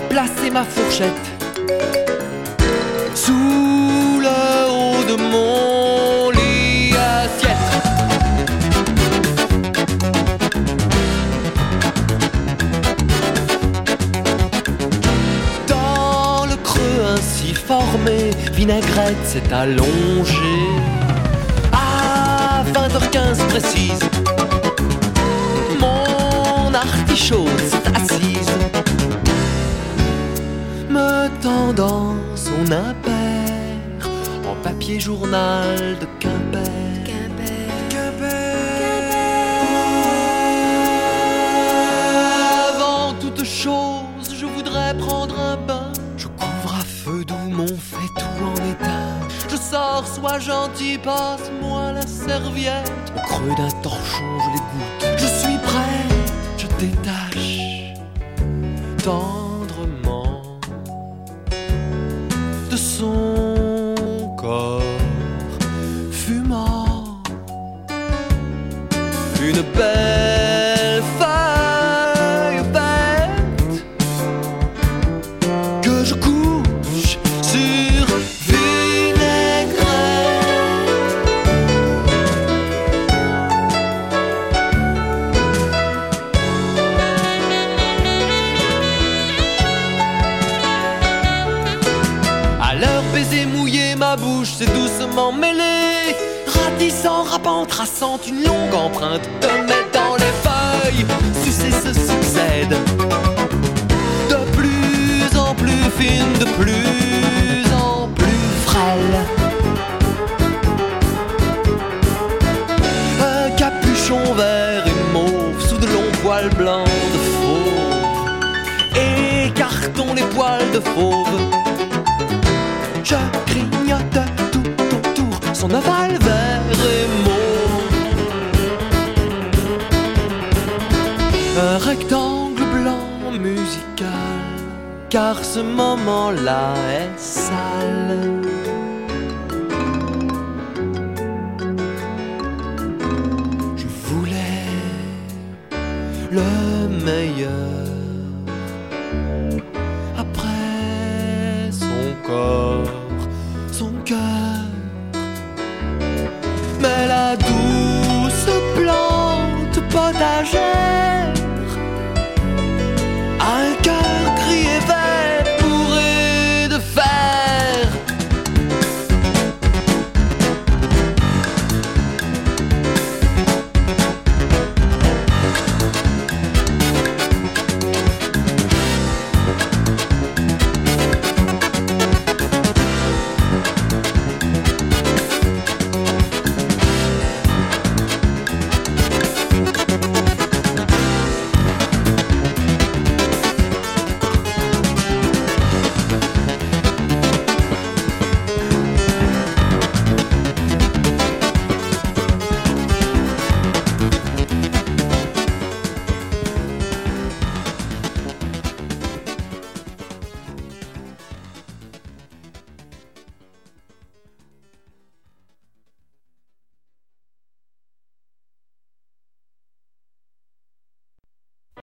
placer ma fourchette sous le haut de mon lit assiette. Dans le creux ainsi formé, vinaigrette s'est allongée. À 20h15 précise, mon artichaut s'est assise, me tendant son impair en papier journal de Quimper. Avant toute chose, je voudrais prendre un bain. Je couvre à feu doux mon faitout en état. Je sors, sois gentil, passe-moi la serviette. Au creux d'un torchon, je les goûte. Je suis prêt, je détache tendrement de son corps fumant une belle feuille verte que je couche sur vinaigrette. À leur baiser mouillé, ma bouche s'est doucement mêlée, ratissant, râpant, traçant une longue empreinte de mets dans les feuilles. Sucer se succède, de plus en plus fine, de plus en plus frêle. Un capuchon vert et mauve sous de longs poils blancs de fauve. Écartons les poils de fauve. Je grignote tout autour son ovale vert et mauve. Un rectangle blanc musical, car ce moment-là est sale. Je voulais le meilleur après son corps, son cœur. Mais la douce plante potagère